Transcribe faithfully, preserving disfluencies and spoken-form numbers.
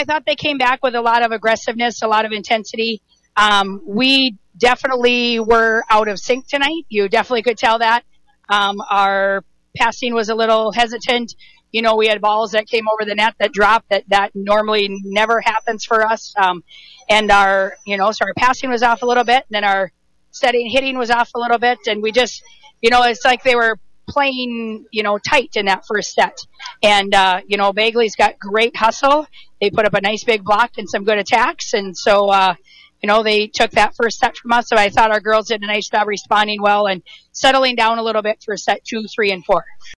I thought they came back with a lot of aggressiveness, a lot of intensity. Um, we definitely were out of sync tonight. You definitely could tell that. Um, our passing was a little hesitant. You know, we had balls that came over the net that dropped that, that normally never happens for us. Um, and our, you know, so our passing was off a little bit, and then our setting, hitting was off a little bit. And we just, you know, it's like they were playing, you know, tight in that first set. And, uh, you know, Bagley's got great hustle. They put up a nice big block and some good attacks. And so, uh, you know, they took that first set from us. So I thought our girls did a nice job responding well and settling down a little bit for set two, three, and four.